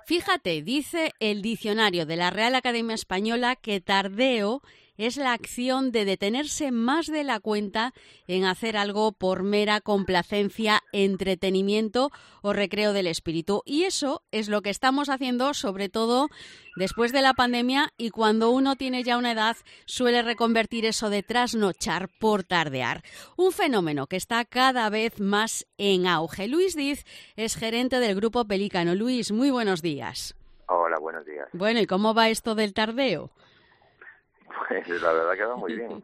Fíjate, dice el diccionario de la Real Academia Española que tardeo es la acción de detenerse más de la cuenta en hacer algo por mera complacencia, entretenimiento o recreo del espíritu. Y eso es lo que estamos haciendo, sobre todo después de la pandemia, y cuando uno tiene ya una edad suele reconvertir eso de trasnochar por tardear. Un fenómeno que está cada vez más en auge. Luis Diz es gerente del Grupo Pelícano. Luis, muy buenos días. Hola, buenos días. Bueno, ¿y cómo va esto del tardeo? Pues la verdad que va muy bien.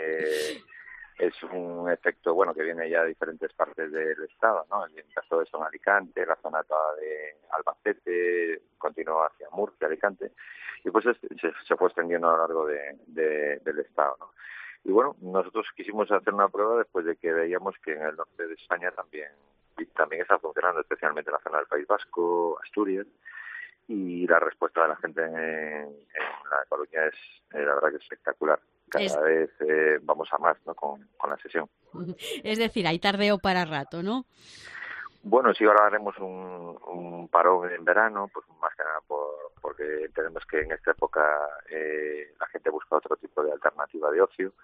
Es un efecto bueno que viene ya de diferentes partes del estado, ¿no? Empezó eso en Alicante, la zona toda de Albacete, continuó hacia Murcia, Alicante, y pues se fue extendiendo a lo largo del estado, ¿no? Y bueno, nosotros quisimos hacer una prueba después de que veíamos que en el norte de España también está funcionando, especialmente en la zona del País Vasco, Asturias. Y la respuesta de la gente en La Coruña es, la verdad, que espectacular. Cada vez vamos a más, ¿no? con la sesión. Es decir, hay tardeo para rato, ¿no? Bueno, sí, ahora haremos un parón en verano, pues más que nada porque entendemos que en esta época la gente busca otro tipo de alternativa de ocio.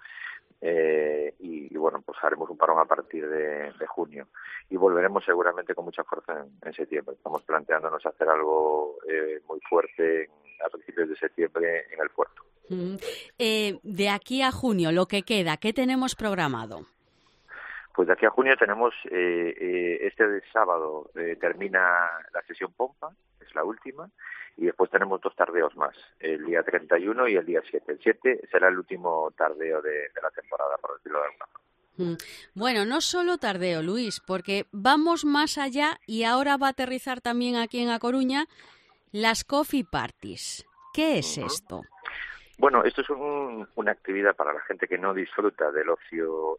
Y bueno, pues haremos un parón a partir de junio y volveremos seguramente con mucha fuerza en septiembre. Estamos planteándonos hacer algo muy fuerte a principios de septiembre en el puerto. De aquí a junio, lo que queda, ¿qué tenemos programado? Pues de aquí a junio tenemos este sábado termina la sesión Pompa, es la última, y después tenemos 2 tardeos más, el día 31 y el día 7. El 7 será el último tardeo de la temporada, por decirlo de alguna forma. Bueno, no solo tardeo, Luis, porque vamos más allá y ahora va a aterrizar también aquí en A Coruña las coffee parties. ¿Qué es esto? Bueno, esto es una actividad para la gente que no disfruta del ocio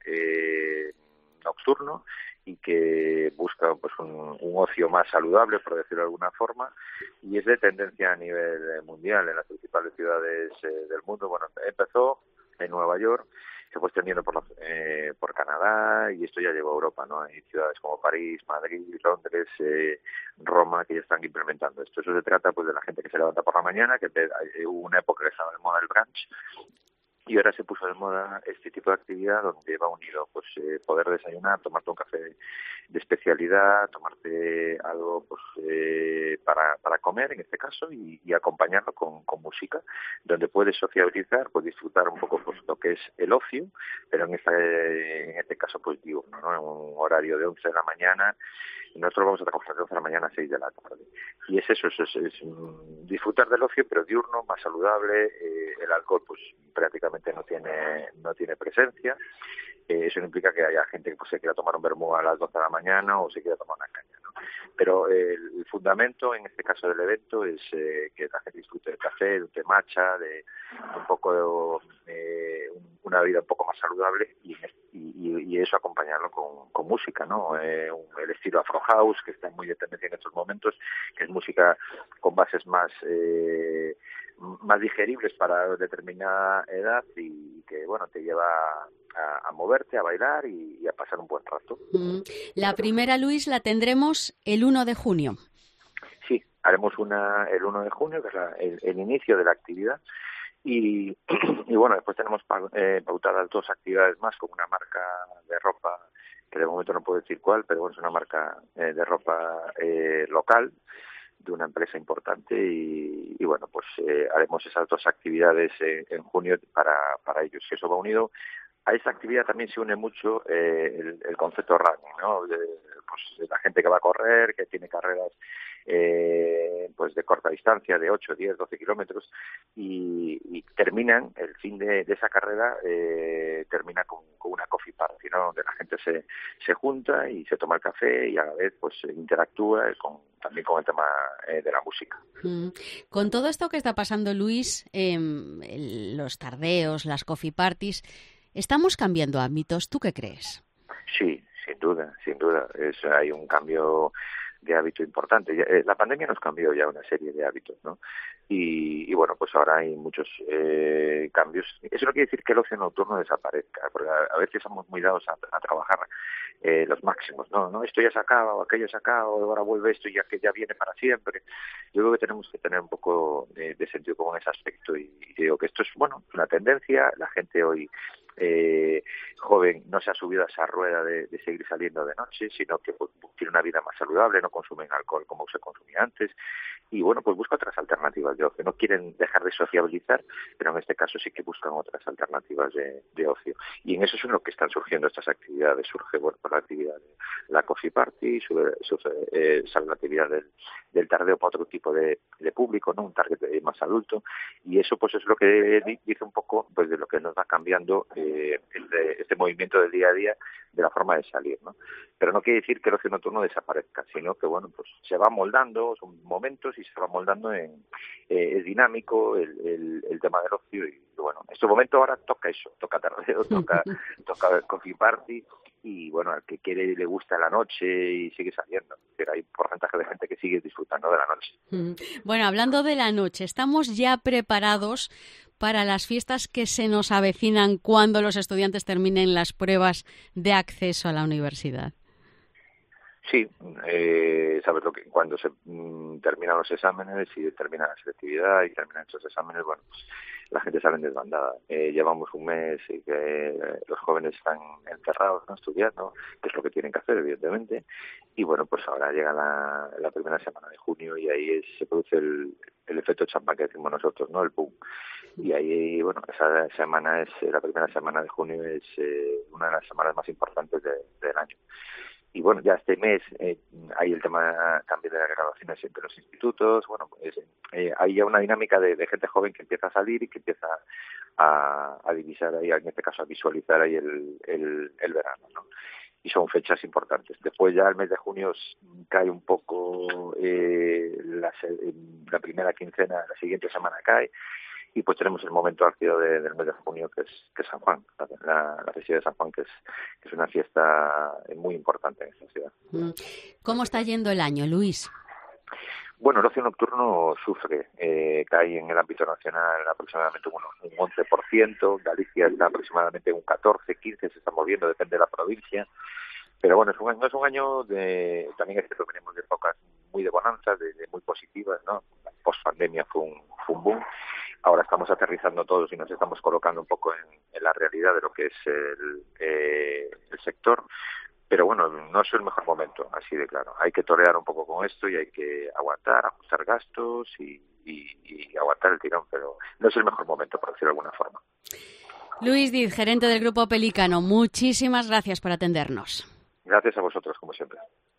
nocturno y que busca pues un ocio más saludable, por decirlo de alguna forma, y es de tendencia a nivel mundial en las principales ciudades del mundo. Bueno, empezó en Nueva York, se fue extendiendo por Canadá y esto ya llegó a Europa, ¿no? Hay ciudades como París, Madrid, Londres, Roma que ya están implementando esto. Eso se trata pues de la gente que se levanta por la mañana, que hubo una época que estaba de moda el brunch, y ahora se puso de moda este tipo de actividad donde va unido pues poder desayunar, tomarte un café de especialidad, tomarte algo pues para comer en este caso y acompañarlo con música, donde puedes sociabilizar, puedes disfrutar un poco pues lo que es el ocio, pero en este caso pues diurno, ¿no? En un horario de 11 de la mañana, y nosotros vamos a trabajar de 11 de la mañana a 6 de la tarde. Y es eso, es disfrutar del ocio, pero diurno, más saludable. El alcohol pues prácticamente no tiene presencia. Eso no implica que haya gente que pues, se quiera tomar un vermú a las 12 de la mañana o se quiera tomar una caña, ¿no? Pero el fundamento, en este caso del evento, es que la gente disfrute del café, de un té matcha, de un poco una vida un poco más saludable y eso acompañarlo con música, ¿no? El estilo Afro House, que está muy de tendencia en estos momentos, que es música con bases más digeribles para determinada edad y que, bueno, te lleva a moverte, a bailar y a pasar un buen rato. La primera, Luis, la tendremos el 1 de junio. Sí, haremos el 1 de junio, que es el inicio de la actividad. Y bueno, después tenemos pautadas 2 actividades más con una marca de ropa, que de momento no puedo decir cuál, pero bueno, es una marca de ropa local, de una empresa importante y bueno, pues haremos esas 2 actividades en junio para ellos. Y eso va unido. A esta actividad también se une mucho el concepto running, ¿no? Pues la gente que va a correr, que tiene carreras pues de corta distancia, de 8, 10, 12 kilómetros, y terminan, el fin de esa carrera termina con una coffee party, ¿no? Donde la gente se junta y se toma el café y a la vez pues interactúa también con el tema de la música. Con todo esto que está pasando, Luis, los tardeos, las coffee parties, ¿estamos cambiando ámbitos? ¿Tú qué crees? Sí, sin duda. Hay un cambio hábito importante. La pandemia nos cambió ya una serie de hábitos, ¿no? Y bueno, pues ahora hay muchos cambios. Eso no quiere decir que el ocio nocturno desaparezca, porque a veces estamos muy dados a trabajar los máximos, no, esto ya se acaba, o aquello se acaba, o ahora vuelve esto y ya que ya viene para siempre. Yo creo que tenemos que tener un poco de sentido común en ese aspecto y digo que esto es, bueno, una tendencia. La gente hoy joven no se ha subido a esa rueda de seguir saliendo de noche, sino que pues, tiene una vida más saludable, no consumen alcohol como se consumía antes y bueno, pues busca otras alternativas de ocio. No quieren dejar de sociabilizar, pero en este caso sí que buscan otras alternativas de ocio. Y en eso es en lo que están surgiendo estas actividades. Surge, bueno, por la actividad de la Coffee Party, sale la actividad del tardeo para otro tipo de público, ¿no? Un target más adulto, y eso pues es lo que dice un poco pues de lo que nos va cambiando este movimiento del día a día, de la forma de salir, ¿no? Pero no quiere decir que el ocio nocturno desaparezca, sino que bueno, pues se va moldando, son momentos y se va moldando es dinámico el tema del ocio y bueno, en este momento ahora toca eso, toca tardeo, toca Coffee Party y bueno, al que quiere y le gusta la noche y sigue saliendo, pero hay un porcentaje de gente que sigue disfrutando de la noche. Bueno, hablando de la noche, ¿estamos ya preparados para las fiestas que se nos avecinan cuando los estudiantes terminen las pruebas de acceso a la universidad? Sí, sabes lo que cuando se terminan los exámenes y termina la selectividad y terminan estos exámenes, bueno, pues la gente sale desbandada. Llevamos un mes y que los jóvenes están encerrados, ¿no? Estudiando, que es lo que tienen que hacer, evidentemente. Y bueno, pues ahora llega la primera semana de junio y ahí se produce el efecto champán que decimos nosotros, ¿no? El boom. Y ahí, bueno, esa semana la primera semana de junio es una de las semanas más importantes del año. Y bueno, ya este mes hay el tema también de las graduaciones entre los institutos. Bueno, pues hay ya una dinámica de gente joven que empieza a salir y que empieza a divisar ahí, en este caso a visualizar ahí el verano, ¿no? Y son fechas importantes. Después ya el mes de junio cae un poco la primera quincena, la siguiente semana cae. Y pues tenemos el momento álgido del mes de junio, que es San Juan, la festividad de San Juan, que es una fiesta muy importante en esta ciudad. ¿Cómo está yendo el año, Luis? Bueno, el ocio nocturno sufre, cae en el ámbito nacional aproximadamente un 11%, Galicia está aproximadamente un 14, 15, se está moviendo, depende de la provincia. Pero bueno, no es un año también es cierto que venimos de épocas muy de bonanza, de muy positivas, ¿no? La post-pandemia fue un boom. Ahora estamos aterrizando todos y nos estamos colocando un poco en la realidad de lo que es el sector. Pero bueno, no es el mejor momento, así de claro. Hay que torear un poco con esto y hay que aguantar, ajustar gastos y aguantar el tirón, pero no es el mejor momento, por decirlo de alguna forma. Luis Diz, gerente del Grupo Pelícano, muchísimas gracias por atendernos. Gracias a vosotros, como siempre.